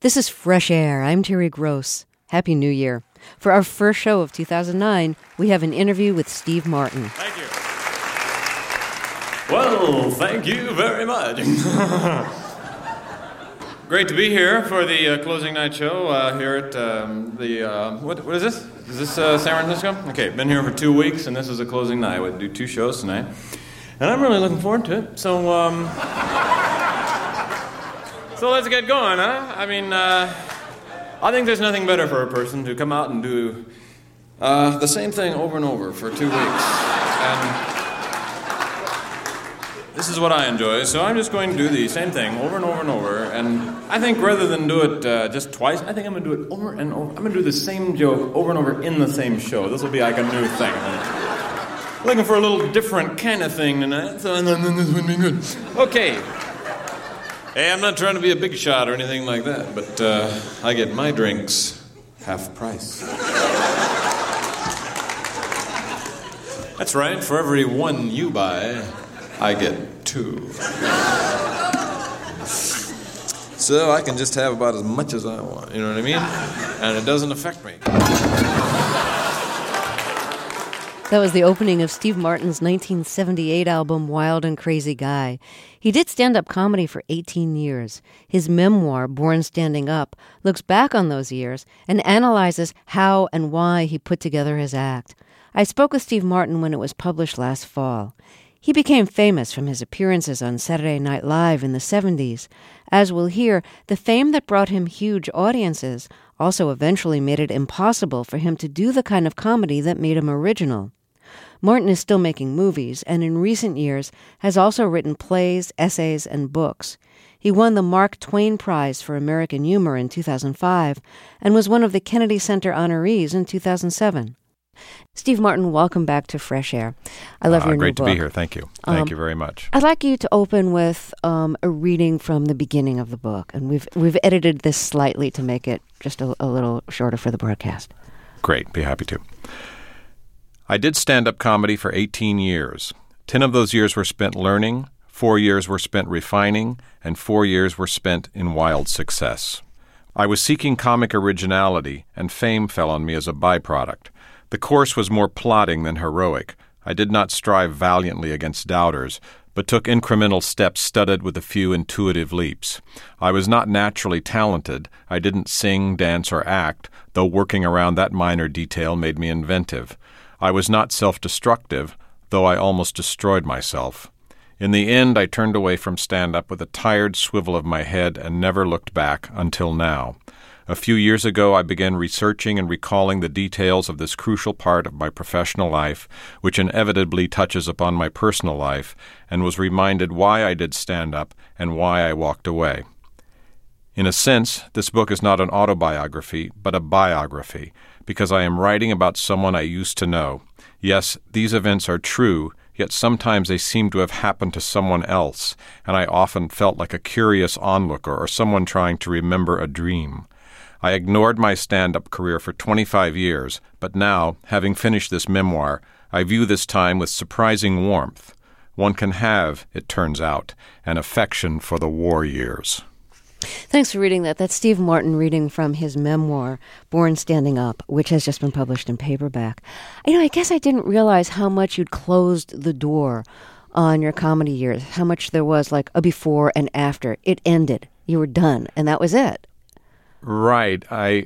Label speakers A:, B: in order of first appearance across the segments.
A: This is Fresh Air. I'm Terry Gross. Happy New Year. For our first show of 2009, we have an interview with Steve Martin.
B: Thank you. Well, thank you very much. Great to be here for the closing night show here at what is this? Is this San Francisco? Okay, been here for 2 weeks, and this is a closing night. We do 2 shows tonight, and I'm really looking forward to it. So let's get going, huh? I mean, I think there's nothing better for a person to come out and do the same thing over and over for 2 weeks. And this is what I enjoy, so I'm just going to do the same thing over and over and over. And I think rather than do it just twice, I think I'm going to do it over and over. I'm going to do the same joke over and over in the same show. This will be like a new thing. Looking for a little different kind of thing tonight, so this would be good. Okay. Hey, I'm not trying to be a big shot or anything like that, but I get my drinks half price. That's right, for every one you buy, I get 2. So I can just have about as much as I want, you know what I mean? And it doesn't affect me.
A: That was the opening of Steve Martin's 1978 album, Wild and Crazy Guy. He did stand-up comedy for 18 years. His memoir, Born Standing Up, looks back on those years and analyzes how and why he put together his act. I spoke with Steve Martin when it was published last fall. He became famous from his appearances on Saturday Night Live in the 70s. As we'll hear, the fame that brought him huge audiences also eventually made it impossible for him to do the kind of comedy that made him original. Martin is still making movies, and in recent years has also written plays, essays, and books. He won the Mark Twain Prize for American Humor in 2005 and was one of the Kennedy Center honorees in 2007. Steve Martin, welcome back to Fresh Air. I love your new book.
B: Great to be here. Thank you. Thank you very much.
A: I'd like you to open with a reading from the beginning of the book, and we've edited this slightly to make it just a little shorter for the broadcast.
B: Great. Be happy to. I did stand-up comedy for 18 years. 10 of those years were spent learning, 4 years were spent refining, and 4 years were spent in wild success. I was seeking comic originality, and fame fell on me as a byproduct. The course was more plodding than heroic. I did not strive valiantly against doubters, but took incremental steps studded with a few intuitive leaps. I was not naturally talented. I didn't sing, dance, or act, though working around that minor detail made me inventive. I was not self-destructive, though I almost destroyed myself. In the end, I turned away from stand-up with a tired swivel of my head and never looked back until now. A few years ago, I began researching and recalling the details of this crucial part of my professional life, which inevitably touches upon my personal life, and was reminded why I did stand-up and why I walked away. In a sense, this book is not an autobiography, but a biography, because I am writing about someone I used to know. Yes, these events are true, yet sometimes they seem to have happened to someone else, and I often felt like a curious onlooker or someone trying to remember a dream. I ignored my stand-up career for 25 years, but now, having finished this memoir, I view this time with surprising warmth. One can have, it turns out, an affection for the war years.
A: Thanks for reading that. That's Steve Martin reading from his memoir, Born Standing Up, which has just been published in paperback. I guess I didn't realize how much you'd closed the door on your comedy years, how much there was like a before and after. It ended. You were done, and that was it.
B: Right. It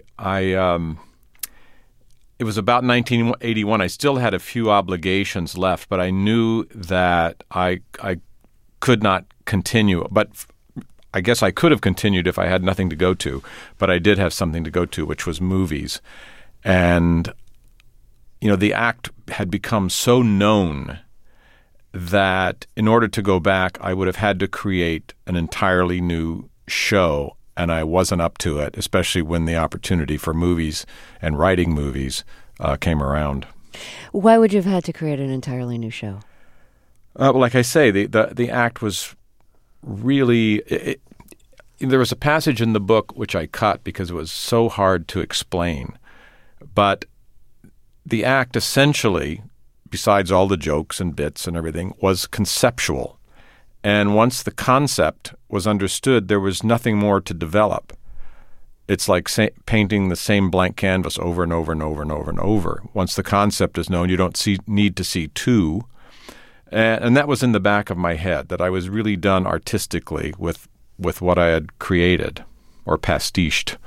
B: was about 1981. I still had a few obligations left, but I knew that I could not continue. But I guess I could have continued if I had nothing to go to, but I did have something to go to, which was movies. And, the act had become so known that in order to go back, I would have had to create an entirely new show, and I wasn't up to it, especially when the opportunity for movies and writing movies came around.
A: Why would you have had to create an entirely new show?
B: Like I say, the act was really... There was a passage in the book which I cut because it was so hard to explain. But the act essentially, besides all the jokes and bits and everything, was conceptual. And once the concept was understood, there was nothing more to develop. it's like painting the same blank canvas over and over and over and over and over. Once the concept is known, you don't need to see two. And that was in the back of my head, that I was really done artistically with what I had created or pastiched.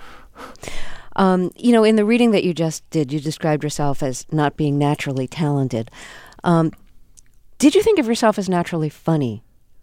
A: In the reading that you just did, you described yourself as not being naturally talented. Did you think of yourself as naturally funny?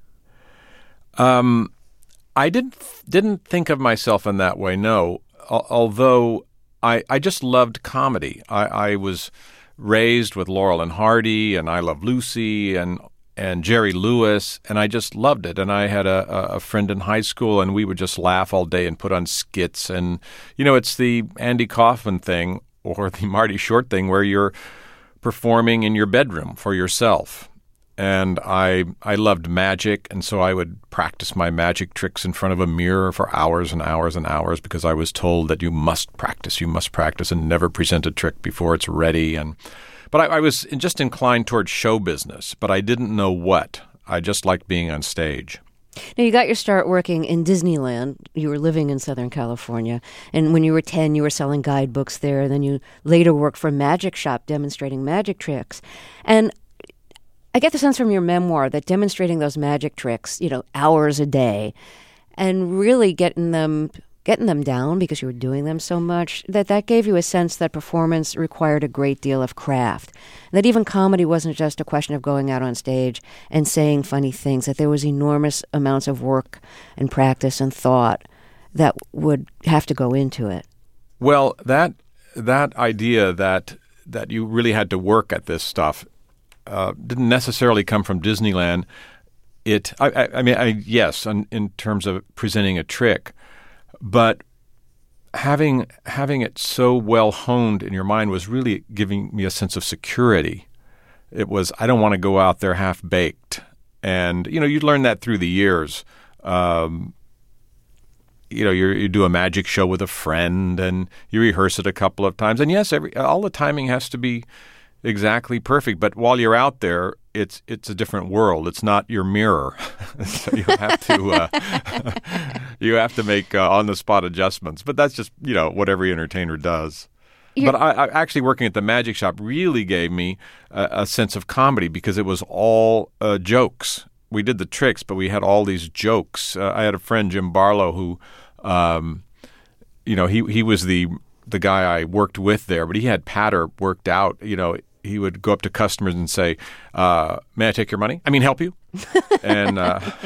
B: I didn't think of myself in that way, no. Although I just loved comedy. I was raised with Laurel and Hardy and I Love Lucy and Jerry Lewis, and I just loved it. And I had a friend in high school, and we would just laugh all day and put on skits. And, it's the Andy Kaufman thing or the Marty Short thing where you're performing in your bedroom for yourself. And I loved magic, and so I would practice my magic tricks in front of a mirror for hours and hours and hours because I was told that you must practice, and never present a trick before it's ready. But I was just inclined towards show business, but I didn't know what. I just liked being on stage.
A: Now, you got your start working in Disneyland. You were living in Southern California. And when you were 10, you were selling guidebooks there. And then you later worked for a magic shop demonstrating magic tricks. And I get the sense from your memoir that demonstrating those magic tricks, hours a day, and really getting them down because you were doing them so much, that gave you a sense that performance required a great deal of craft. That even comedy wasn't just a question of going out on stage and saying funny things, that there was enormous amounts of work and practice and thought that would have to go into it.
B: Well, that idea that you really had to work at this stuff didn't necessarily come from Disneyland. Yes, in terms of presenting a trick, but having it so well honed in your mind was really giving me a sense of security. It was, I don't want to go out there half baked, and you learn that through the years. You do a magic show with a friend, and you rehearse it a couple of times, and yes, all the timing has to be exactly perfect. But while you're out there, it's a different world. It's not your mirror, so you have to make on the spot adjustments. But that's just what every entertainer does. But I actually working at the magic shop really gave me a sense of comedy because it was all jokes. We did the tricks, but we had all these jokes. I had a friend, Jim Barlow, who he was the guy I worked with there, but he had patter worked out. He would go up to customers and say, "May I take your money? Help you?" and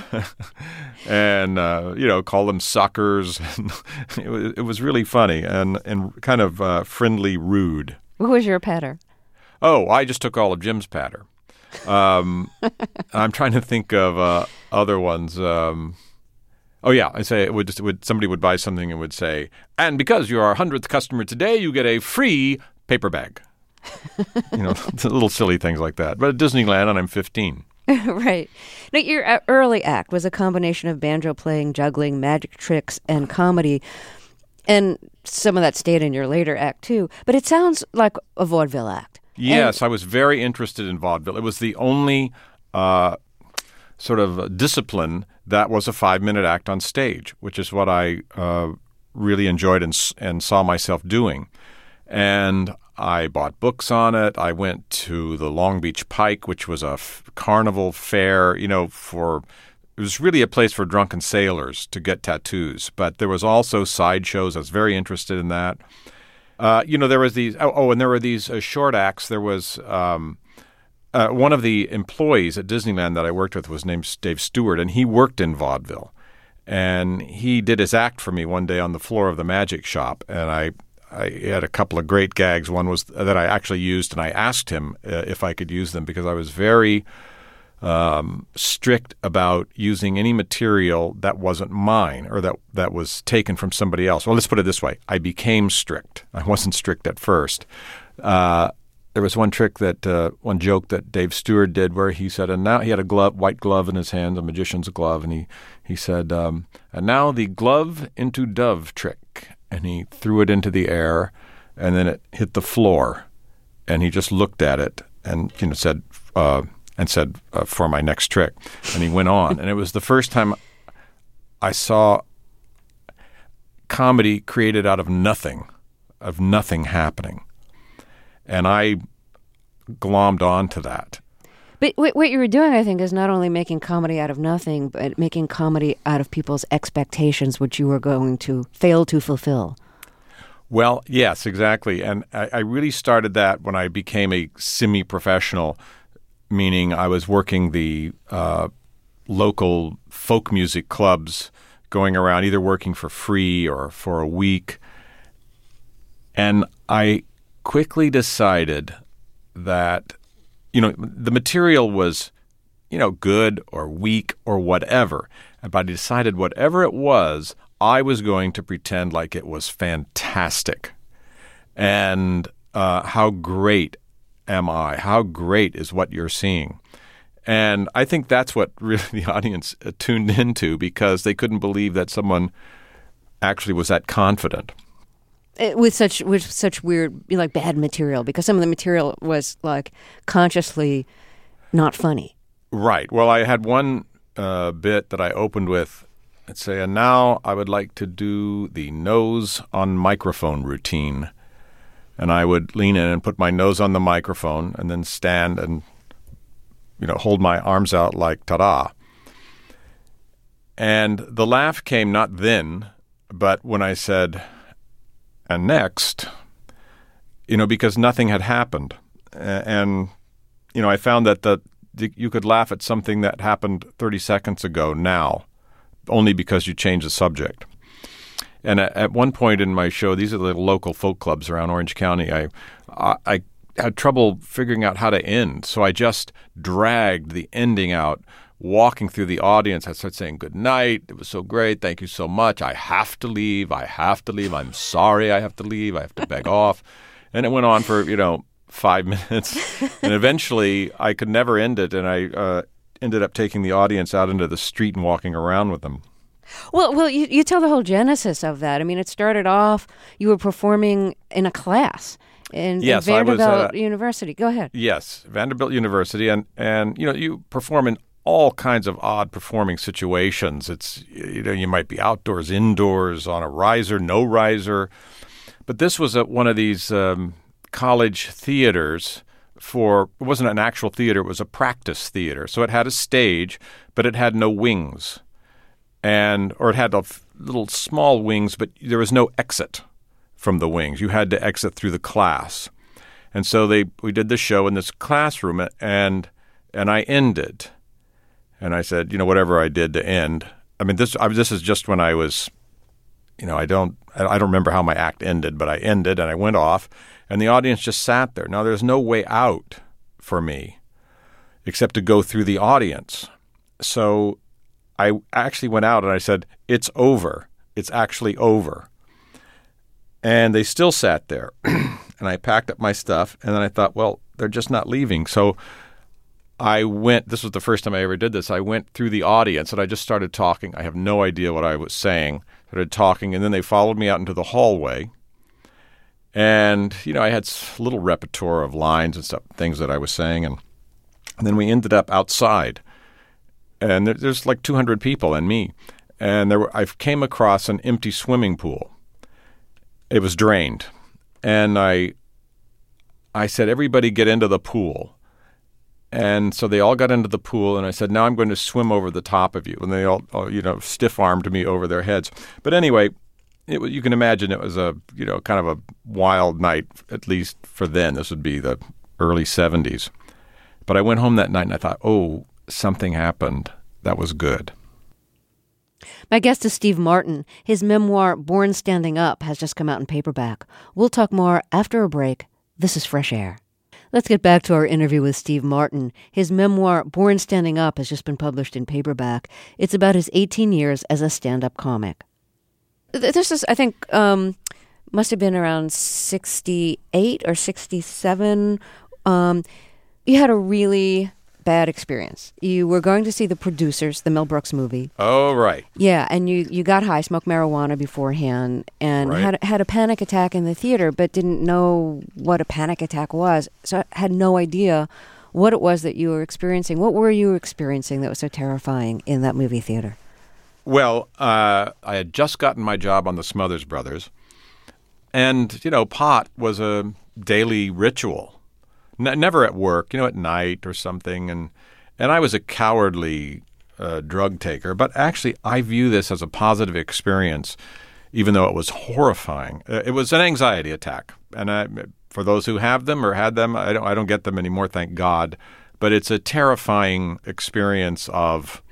B: call them suckers. It was really funny and kind of friendly rude.
A: What was your patter?
B: Oh, I just took all of Jim's patter. I'm trying to think of other ones. I say somebody would buy something and would say, "And because you're our 100th customer today, you get a free paper bag." Little silly things like that. But at Disneyland, and I'm 15.
A: Right. Now, your early act was a combination of banjo playing, juggling, magic tricks, and comedy. And some of that stayed in your later act, too. But it sounds like a vaudeville act.
B: Yes, I was very interested in vaudeville. It was the only sort of discipline that was a 5-minute act on stage, which is what I really enjoyed and saw myself doing. And I bought books on it. I went to the Long Beach Pike, which was a carnival fair, it was really a place for drunken sailors to get tattoos. But there was also sideshows. I was very interested in that. There was these, and there were these short acts. There was one of the employees at Disneyland that I worked with was named Dave Stewart, and he worked in vaudeville. And he did his act for me one day on the floor of the magic shop, and I had a couple of great gags. One was that I actually used, and I asked him if I could use them because I was very strict about using any material that wasn't mine or that was taken from somebody else. Well, let's put it this way. I became strict. I wasn't strict at first. There was one joke that Dave Stewart did where he said, and now he had a white glove in his hand, a magician's glove, and he said, and now the glove into dove trick. And he threw it into the air, and then it hit the floor. And he just looked at it and said, for my next trick. And he went on. And it was the first time I saw comedy created out of nothing happening. And I glommed onto that.
A: But what you were doing, I think, is not only making comedy out of nothing, but making comedy out of people's expectations, which you were going to fail to fulfill.
B: Well, yes, exactly. And I really started that when I became a semi-professional, meaning I was working the local folk music clubs, going around either working for free or for a week. And I quickly decided that, the material was, good or weak or whatever. But I decided whatever it was, I was going to pretend like it was fantastic. And how great am I? How great is what you're seeing? And I think that's what really the audience tuned into, because they couldn't believe that someone actually was that confident.
A: With such weird, bad material, because some of the material was consciously not funny.
B: Right. Well, I had one bit that I opened with, let's say, and now I would like to do the nose on microphone routine. And I would lean in and put my nose on the microphone and then stand and, hold my arms out like ta-da. And the laugh came not then, but when I said, and next, because nothing had happened. And, I found that you could laugh at something that happened 30 seconds ago now, only because you changed the subject. And at one point in my show, these are the local folk clubs around Orange County, I had trouble figuring out how to end. So I just dragged the ending out, walking through the audience. I started saying, good night. It was so great. Thank you so much. I have to leave. I'm sorry I have to leave. I have to beg off. And it went on for, 5 minutes. And eventually I could never end it. And I ended up taking the audience out into the street and walking around with them.
A: Well, you tell the whole genesis of that. I mean, it started off, you were performing in a class in Vanderbilt University. Go ahead.
B: Yes, Vanderbilt University. And you perform in all kinds of odd performing situations. It's, you might be outdoors, indoors, on a riser, no riser. But this was one of these college theaters it wasn't an actual theater, it was a practice theater. So it had a stage, but it had no wings. Or it had little small wings, but there was no exit from the wings. You had to exit through the class. And so we did the show in this classroom, and I ended. And I said, whatever I did to end. I mean, this is just when I was, I don't remember how my act ended, but I ended and I went off, and the audience just sat there. Now, there's no way out for me except to go through the audience. So I actually went out and I said, it's over. It's actually over. And they still sat there. And I packed up my stuff, and then I thought, well, they're just not leaving. So I went, this was the first time I ever did this, I went through the audience and I just started talking. I have no idea what I was saying. Started talking, and then they followed me out into the hallway. And, I had a little repertoire of lines and stuff, things that I was saying. And then we ended up outside. And there's like 200 people and me. And I came across an empty swimming pool. It was drained. And I said, everybody get into the pool. And so they all got into the pool, and I said, now I'm going to swim over the top of you. And they all stiff-armed me over their heads. But anyway, you can imagine it was a, kind of a wild night, at least for then. This would be the early 70s. But I went home that night, and I thought, oh, something happened that was good.
A: My guest is Steve Martin. His memoir, Born Standing Up, has just come out in paperback. We'll talk more after a break. This is Fresh Air. Let's get back to our interview with Steve Martin. His memoir, Born Standing Up, has just been published in paperback. It's about his 18 years as a stand-up comic. This is, I think, must have been around 68 or 67. You had a really bad experience. You were going to see The Producers, the Mel Brooks movie.
B: Oh, right.
A: Yeah, and you got high, smoked marijuana beforehand, and
B: right.
A: had a panic attack in the theater, but didn't know what a panic attack was. So I had no idea what it was that you were experiencing. What were you experiencing that was so terrifying in that movie theater?
B: Well, I had just gotten my job on the Smothers Brothers, and, pot was a daily ritual. Never at work, at night or something, and I was a cowardly drug taker, but actually I view this as a positive experience, even though it was horrifying. It was an anxiety attack, and for those who have them or had them, I don't get them anymore, thank God, but it's a terrifying experience of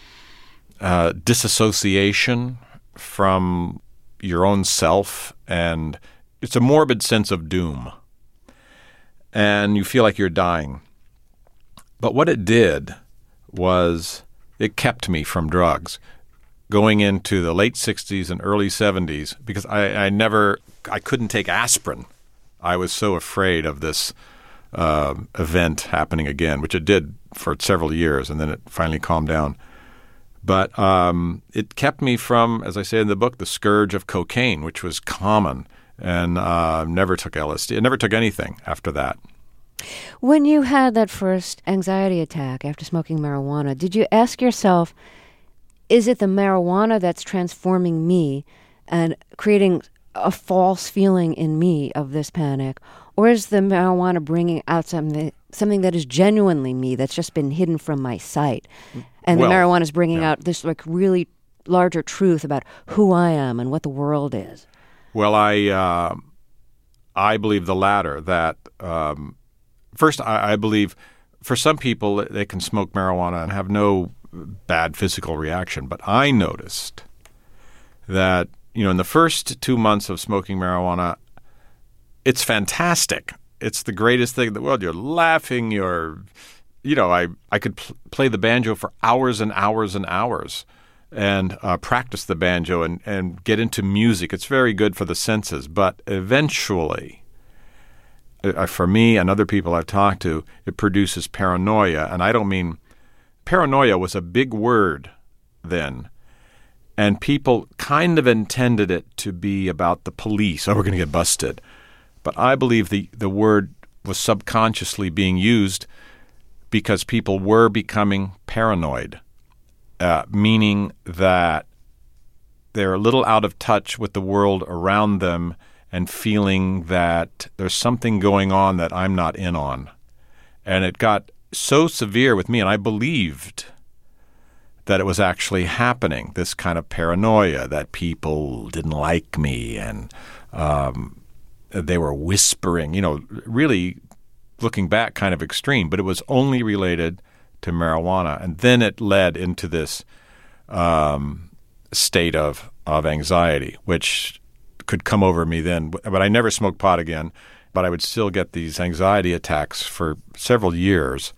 B: disassociation from your own self, and it's a morbid sense of doom, and you feel like you're dying. But what it did was it kept me from drugs going into the late 60s and early 70s, because I couldn't take aspirin. I was so afraid of this event happening again, which it did for several years, and then it finally calmed down. But it kept me from, as I say in the book, the scourge of cocaine, which was common, and never took LSD. I never took anything after that.
A: When you had that first anxiety attack after smoking marijuana, did you ask yourself, is it the marijuana that's transforming me and creating a false feeling in me of this panic, or is the marijuana bringing out something that is genuinely me, that's just been hidden from my sight? And the marijuana is bringing out this really larger truth about who I am and what the world is.
B: Well, I believe the latter, that first, I believe for some people they can smoke marijuana and have no bad physical reaction. But I noticed that, in the first 2 months of smoking marijuana, it's fantastic. It's the greatest thing in the world. You're laughing. I could play the banjo for hours and hours and hours and practice the banjo and get into music. It's very good for the senses. But eventually, for me and other people I've talked to, it produces paranoia. And I don't mean paranoia was a big word then. And people kind of intended it to be about the police. Oh, we're going to get busted. But I believe the word was subconsciously being used because people were becoming paranoid, meaning that they're a little out of touch with the world around them and feeling that there's something going on that I'm not in on. And it got so severe with me, and I believed that it was actually happening, this kind of paranoia, that people didn't like me and they were whispering, really looking back kind of extreme, but it was only related to marijuana. And then it led into this state of anxiety, which could come over me then. But I never smoked pot again, but I would still get these anxiety attacks for several years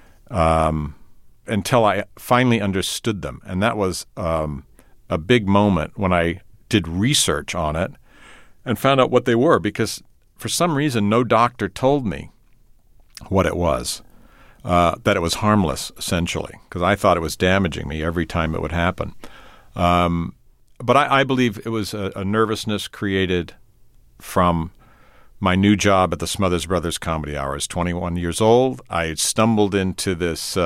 B: until I finally understood them. And that was a big moment when I did research on it and found out what they were, because for some reason no doctor told me what it was, that it was harmless, essentially, because I thought it was damaging me every time it would happen. But I believe it was a nervousness created from my new job at the Smothers Brothers Comedy Hour. I was 21 years old. I had stumbled into this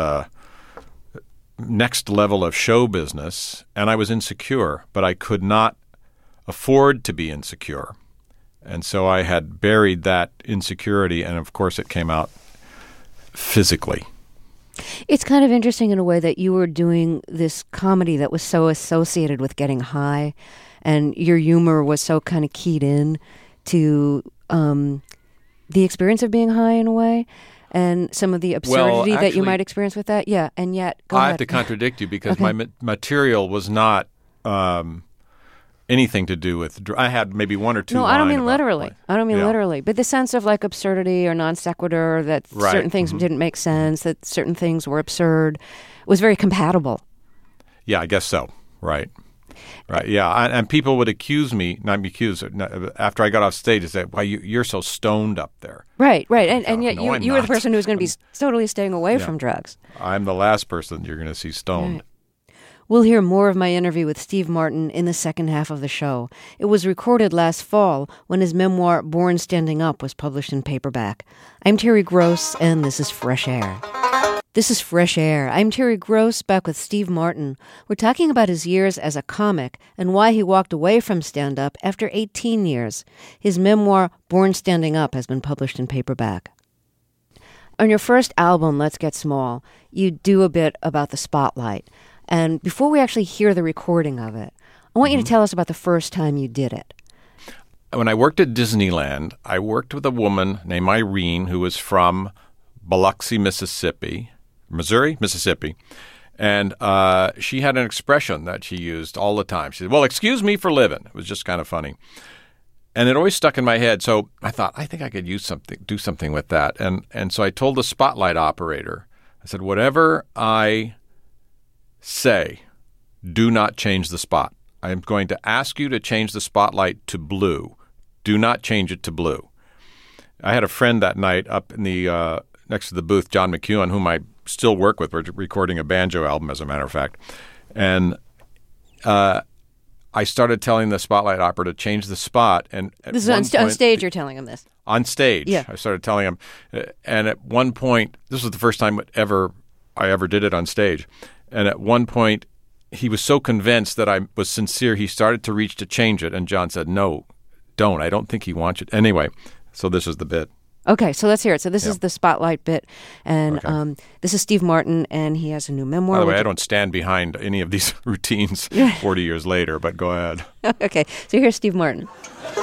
B: next level of show business, and I was insecure, but I could not afford to be insecure. And so I had buried that insecurity, and of course it came out physically.
A: It's kind of interesting in a way that you were doing this comedy that was so associated with getting high, and your humor was so kind of keyed in to the experience of being high in a way, and some of the absurdity that you might experience with that. Yeah, and yet, go ahead.
B: I have to contradict you because my material was not anything to do with I had maybe one or two
A: No,
B: lines.
A: I don't mean literally. I don't mean literally. But the sense of like absurdity or non sequitur, that certain things didn't make sense, that certain things were absurd, was very compatible.
B: Yeah, I guess so. Right. Yeah. And people would accuse me, not be accused, after I got off stage, they said, "Why you're so stoned up there."
A: Right. And yet you were the person who was going to be totally staying away from drugs.
B: I'm the last person you're going to see stoned.
A: Right. We'll hear more of my interview with Steve Martin in the second half of the show. It was recorded last fall when his memoir, Born Standing Up, was published in paperback. I'm Terry Gross, and this is Fresh Air. This is Fresh Air. I'm Terry Gross, back with Steve Martin. We're talking about his years as a comic and why he walked away from stand-up after 18 years. His memoir, Born Standing Up, has been published in paperback. On your first album, Let's Get Small, you do a bit about the spotlight. And before we actually hear the recording of it, I want you to tell us about the first time you did it.
B: When I worked at Disneyland, I worked with a woman named Irene who was from Biloxi, Mississippi. And she had an expression that she used all the time. She said, "Well, excuse me for living." It was just kind of funny. And it always stuck in my head. So I thought, I think I could do something with that. And so I told the spotlight operator, I said, "Whatever I say, do not change the spot. I am going to ask you to change the spotlight to blue. Do not change it to blue." I had a friend that night up in the next to the booth, John McEwen, whom I still work with. We're recording a banjo album, as a matter of fact. And I started telling the spotlight operator to change the spot. And
A: this is on stage you're telling him this?
B: On stage.
A: Yeah.
B: I started telling him. And at one point, this was the first time I ever did it on stage. And at one point, he was so convinced that I was sincere, he started to reach to change it. And John said, "No, don't. I don't think he wants it." Anyway, so this is the bit.
A: Okay, so let's hear it. So this is the spotlight bit, and this is Steve Martin, and he has a new memoir.
B: By the way, I don't stand behind any of these routines 40 years later, but go ahead.
A: Okay, so here's Steve Martin.
C: Can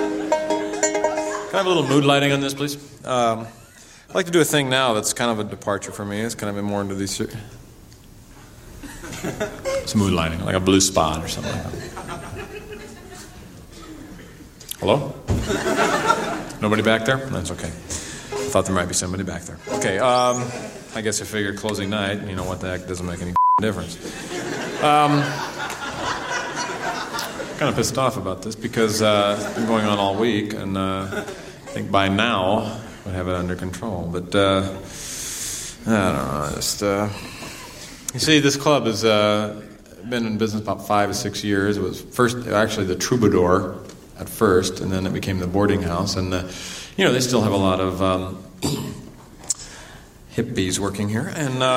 C: I have a little mood lighting on this, please? I'd like to do a thing now that's kind of a departure for me. It's kind of been more into these... It's mood lighting, like a blue spot or something like that. Hello? Nobody back there? That's okay. I thought there might be somebody back there. Okay, I guess I figured closing night, you know what the heck, doesn't make any difference. Kind of pissed off about this because it's been going on all week, and I think by now we'd have it under control. But I don't know, you see, this club has been in business about 5 or 6 years. It was first actually the Troubadour at first, and then it became the boarding house. And, they still have a lot of hippies working here. And, and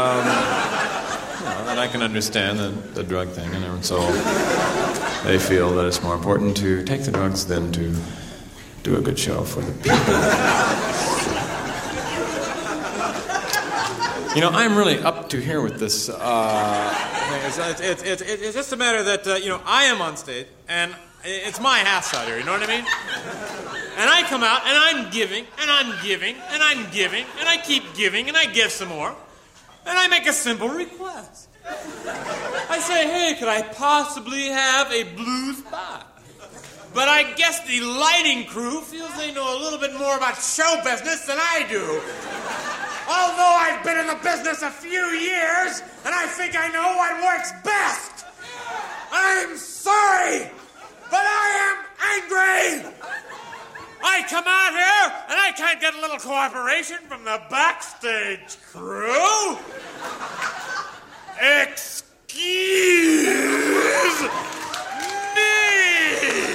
C: I can understand the drug thing. And so they feel that it's more important to take the drugs than to do a good show for the people. I'm really up to here with this. It's just a matter that, I am on stage, and it's my house out here, you know what I mean? And I come out, and I'm giving, and I'm giving, and I'm giving, and I keep giving, and I give some more. And I make a simple request. I say, "Hey, could I possibly have a blue spot?" But I guess the lighting crew feels they know a little bit more about show business than I do. Although I've been in the business a few years, and I think I know what works best. I'm sorry, but I am angry. I come out here, and I can't get a little cooperation from the backstage crew. Excuse me.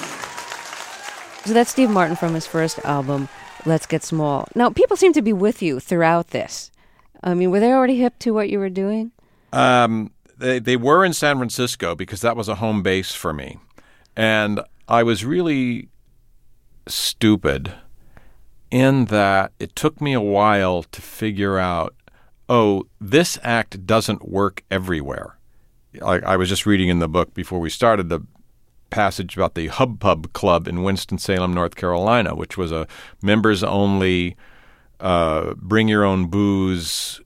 A: So that's Steve Martin from his first album, Let's Get Small. Now, people seem to be with you throughout this. I mean, were they already hip to what you were doing?
B: They were in San Francisco because that was a home base for me. And I was really stupid in that it took me a while to figure out, this act doesn't work everywhere. I was just reading in the book before we started the passage about the Hub Pub Club in Winston-Salem, North Carolina, which was a members-only, bring your own booze,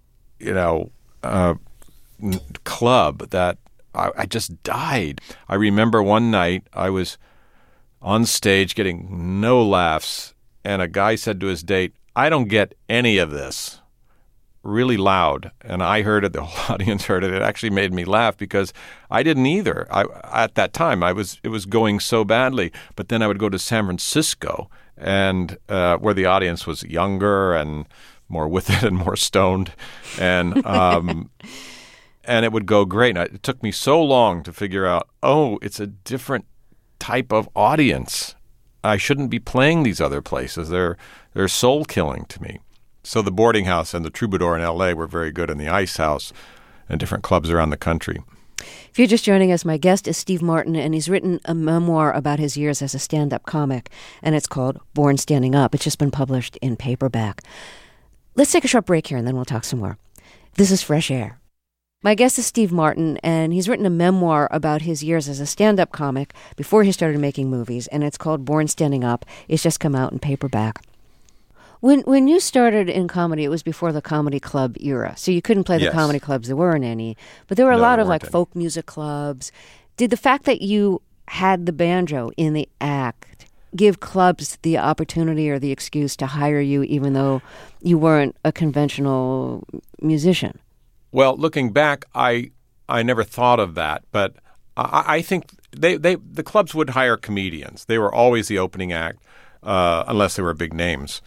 B: club that I just died. I remember one night I was on stage getting no laughs, and a guy said to his date, "I don't get any of this," really loud. And I heard it, the whole audience heard it. It actually made me laugh because I didn't either. At that time, it was going so badly. But then I would go to San Francisco, and where the audience was younger and more with it and more stoned, and and it would go great. And it took me so long to figure out, it's a different type of audience. I shouldn't be playing these other places. They're soul killing to me. So the Boarding House and the Troubadour in L.A. were very good, and the Ice House and different clubs around the country.
A: If you're just joining us, my guest is Steve Martin, and he's written a memoir about his years as a stand-up comic, and it's called Born Standing Up. It's just been published in paperback. Let's take a short break here, and then we'll talk some more. This is Fresh Air. My guest is Steve Martin, and he's written a memoir about his years as a stand-up comic before he started making movies, and it's called Born Standing Up. It's just come out in paperback. When you started in comedy, it was before the comedy club era, so you couldn't play the comedy clubs. There weren't any, but there were a lot of like folk music clubs. Did the fact that you had the banjo in the act give clubs the opportunity or the excuse to hire you, even though you weren't a conventional musician?
B: Well, looking back, I never thought of that, but I think the clubs would hire comedians. They were always the opening act, unless they were big names.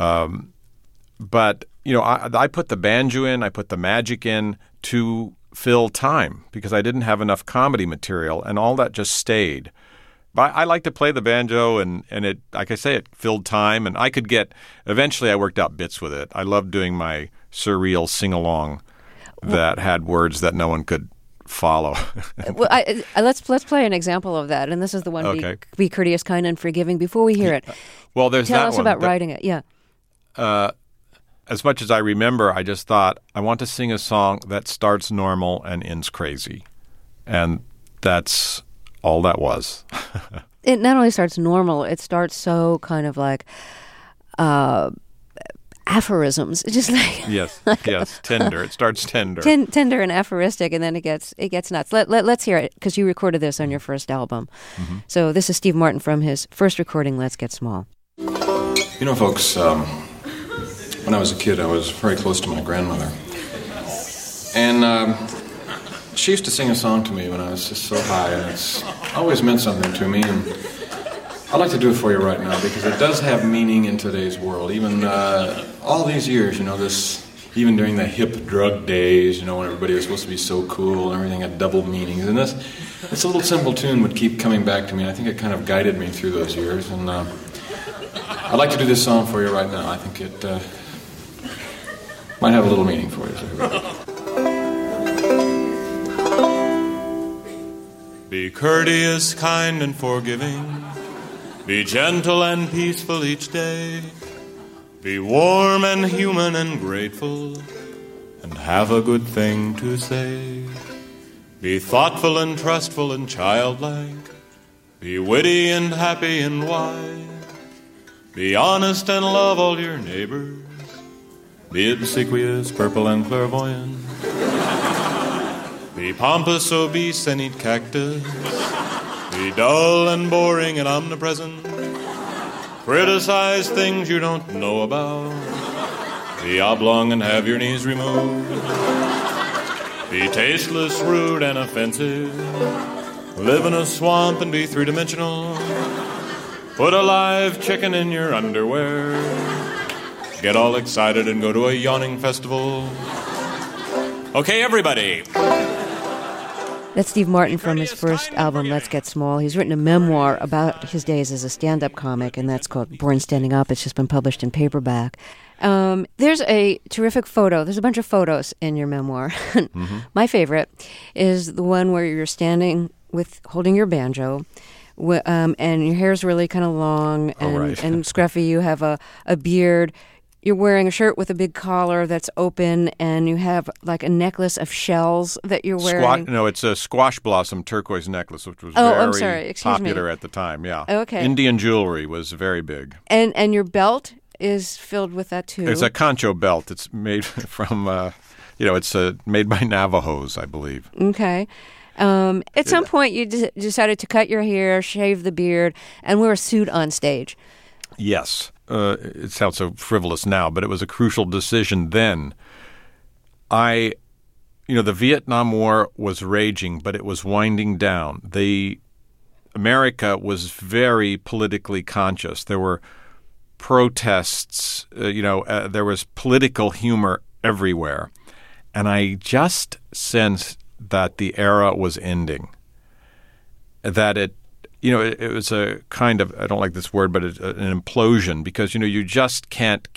B: But, you know, I put the banjo in, I put the magic in to fill time because I didn't have enough comedy material, and all that just stayed. But I like to play the banjo, and it, like I say, it filled time, and I could eventually I worked out bits with it. I loved doing my surreal sing-along that had words that no one could follow.
A: Well, let's play an example of that, and this is the one,
B: okay.
A: Be courteous, kind, and forgiving. Before we hear it,
B: well, there's
A: tell
B: that
A: us
B: one.
A: about writing it. Yeah.
B: As much as I remember, I just thought, I want to sing a song that starts normal and ends crazy. And that's all that was.
A: It not only starts normal, it starts so kind of like aphorisms. Just like
B: yes, tender. It starts tender.
A: Tender and aphoristic, and then it gets nuts. Let's hear it, because you recorded this on your first album. Mm-hmm. So this is Steve Martin from his first recording, Let's Get Small.
D: You know, folks, when I was a kid, I was very close to my grandmother. And she used to sing a song to me when I was just so high, and it's always meant something to me. And I'd like to do it for you right now, because it does have meaning in today's world. Even all these years, you know, even during the hip drug days, you know, when everybody was supposed to be so cool and everything had double meanings. And this little simple tune would keep coming back to me. I think it kind of guided me through those years. And I'd like to do this song for you right now. I think it might have a little meaning for you. So here we go.
E: Be courteous, kind, and forgiving. Be gentle and peaceful each day. Be warm and human and grateful, and have a good thing to say. Be thoughtful and trustful and childlike. Be witty and happy and wise. Be honest and love all your neighbors. Be obsequious, purple, and clairvoyant. Be pompous, obese, and eat cactus. Be dull and boring and omnipresent. Criticize things you don't know about. Be oblong and have your knees removed. Be tasteless, rude, and offensive. Live in a swamp and be three-dimensional. Put a live chicken in your underwear. Get all excited and go to a yawning festival. Okay, everybody.
A: That's Steve Martin from his first album, Let's Get Small. He's written a memoir about his days as a stand-up comic, and that's called Born Standing Up. It's just been published in paperback. There's a terrific photo. There's a bunch of photos in your memoir. Mm-hmm. My favorite is the one where you're standing holding your banjo, and your hair's really kind of long and scruffy. You have a beard. You're wearing a shirt with a big collar that's open, and you have like a necklace of shells that you're wearing.
B: No, it's a squash blossom turquoise necklace, which was very popular at the time. Yeah.
A: Okay.
B: Indian jewelry was very big.
A: And your belt is filled with that too.
B: It's a concho belt. It's made from, it's made by Navajos, I believe.
A: Okay. At some point, you decided to cut your hair, shave the beard, and wear a suit on stage.
B: Yes. It sounds so frivolous now, but it was a crucial decision then. The Vietnam War was raging, but it was winding down. America was very politically conscious. There were protests, there was political humor everywhere. And I just sensed that the era was ending, that it was a kind of, I don't like this word, but an implosion, because, you just can't keep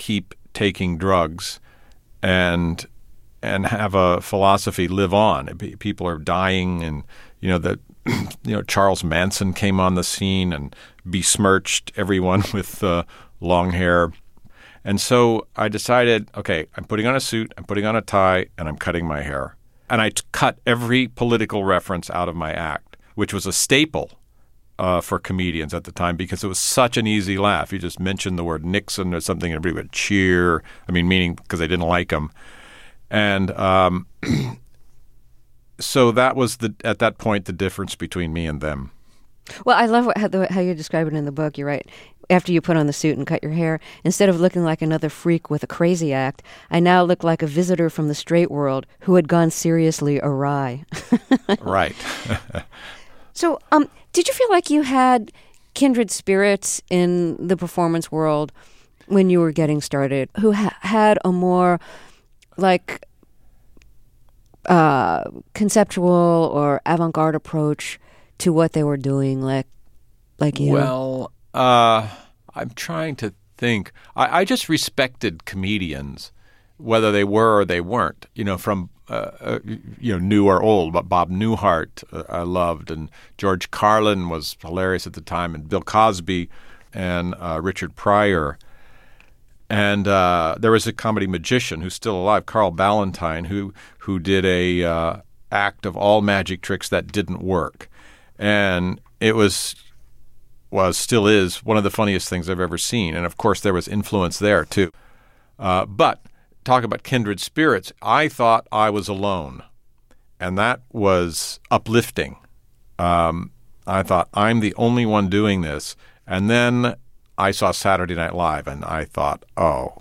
B: taking drugs and have a philosophy live on. People are dying, and Charles Manson came on the scene and besmirched everyone with long hair. And so I decided, okay, I'm putting on a suit, I'm putting on a tie, and I'm cutting my hair. And I cut every political reference out of my act, which was a staple for comedians at the time because it was such an easy laugh. You just mentioned the word Nixon or something, and everybody would cheer. Meaning because they didn't like him. And so that was at that point the difference between me and them.
A: Well, I love how you describe it in the book. You're right. After you put on the suit and cut your hair, instead of looking like another freak with a crazy act, I now look like a visitor from the straight world who had gone seriously awry.
B: Right.
A: So, did you feel like you had kindred spirits in the performance world when you were getting started who had a more conceptual or avant-garde approach to what they were doing, like you?
B: Well, I'm trying to think. I just respected comedians, whether they were or they weren't. From new or old. But Bob Newhart I loved, and George Carlin was hilarious at the time, and Bill Cosby, and Richard Pryor. And there was a comedy magician who's still alive, Carl Ballantine, who did a act of all magic tricks that didn't work. And it still is one of the funniest things I've ever seen. And, of course, there was influence there, too. But talk about kindred spirits, I thought I was alone. And that was uplifting. I thought, I'm the only one doing this. And then I saw Saturday Night Live, and I thought, oh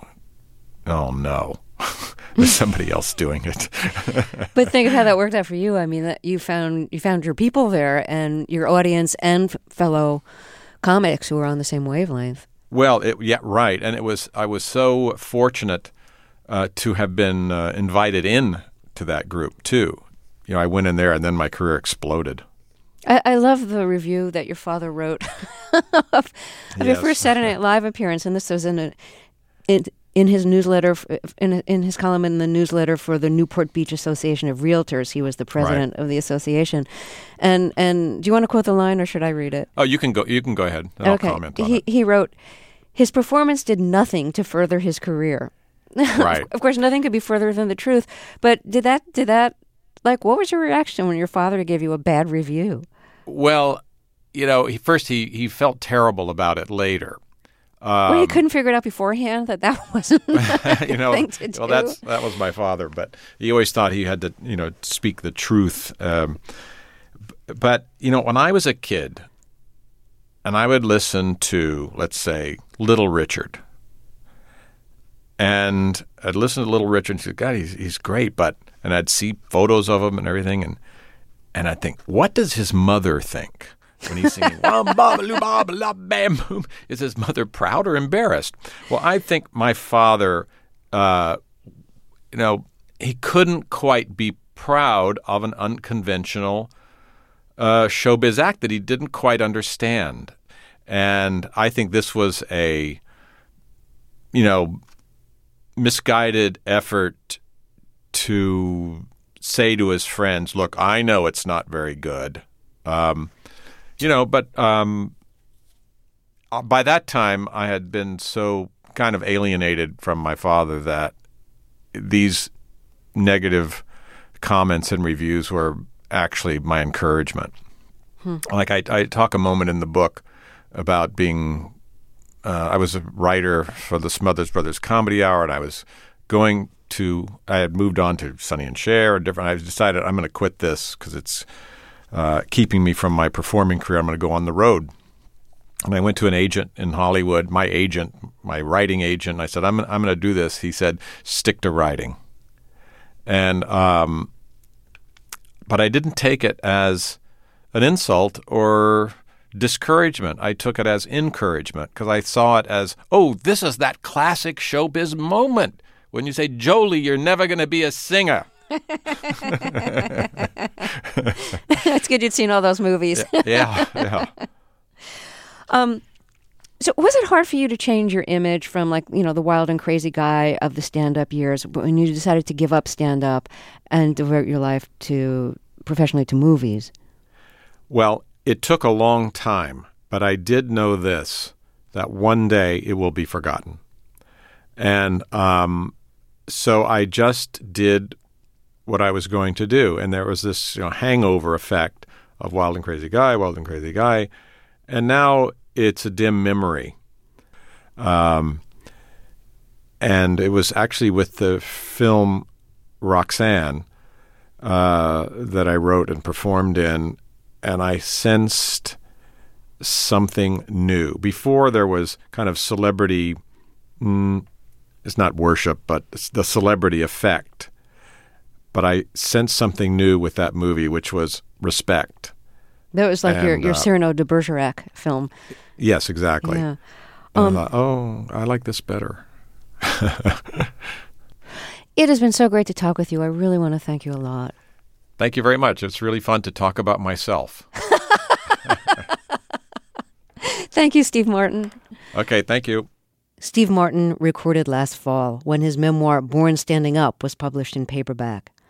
B: no. There's somebody else doing it.
A: But think of how that worked out for you. That you found your people there and your audience and fellow comics who were on the same wavelength.
B: Well, right. And I was so fortunate to have been invited in to that group too. I went in there, and then my career exploded.
A: I love the review that your father wrote of your first Saturday Night Live appearance, and this was in his newsletter, in his column in the newsletter for the Newport Beach Association of Realtors. He was the president of the association. And do you want to quote the line, or should I read it?
B: Oh, you can go ahead. And I'll comment on it.
A: He wrote, "His performance did nothing to further his career."
B: Right.
A: Of course, nothing could be further than the truth. But did that what was your reaction when your father gave you a bad review?
B: Well, he felt terrible about it later.
A: He couldn't figure it out beforehand that wasn't the thing to do.
B: Well, that was my father, but he always thought he had to, speak the truth. But when I was a kid, and I would listen to, let's say, Little Richard, and I'd listen to Little Richard and say, God, he's great, and I'd see photos of him and everything, and I'd think, what does his mother think? When he's singing, is his mother proud or embarrassed? Well, I think my father, he couldn't quite be proud of an unconventional showbiz act that he didn't quite understand. And I think this was a, misguided effort to say to his friends, look, I know it's not very good. But by that time, I had been so kind of alienated from my father that these negative comments and reviews were actually my encouragement. Like I talk a moment in the book about being I was a writer for the Smothers Brothers Comedy Hour, and I had moved on to Sonny and Cher, I decided I'm going to quit this because it's keeping me from my performing career. I'm going to go on the road. And I went to an agent in Hollywood, my writing agent. And I said, I'm going to do this. He said, stick to writing. And but I didn't take it as an insult or discouragement. I took it as encouragement because I saw it as, oh, this is that classic showbiz moment when you say, Jolie, you're never going to be a singer.
A: It's good you'd seen all those movies.
B: Yeah.
A: So was it hard for you to change your image from the wild and crazy guy of the stand-up years when you decided to give up stand-up and devote your life professionally to movies?
B: Well, it took a long time, but I did know this, that one day it will be forgotten. And so I just did what I was going to do. And there was this hangover effect of Wild and Crazy Guy, And now it's a dim memory. And it was actually with the film Roxanne that I wrote and performed in, and I sensed something new. Before there was kind of celebrity, it's not worship, but it's the celebrity effect. But I sensed something new with that movie, which was respect.
A: That was like your Cyrano de Bergerac film.
B: Yes, exactly.
A: Yeah.
B: And I thought, I like this better.
A: It has been so great to talk with you. I really want to thank you a lot.
B: Thank you very much. It's really fun to talk about myself.
A: Thank you, Steve Martin.
B: Okay, thank you.
A: Steve Martin recorded last fall when his memoir, Born Standing Up, was published in paperback.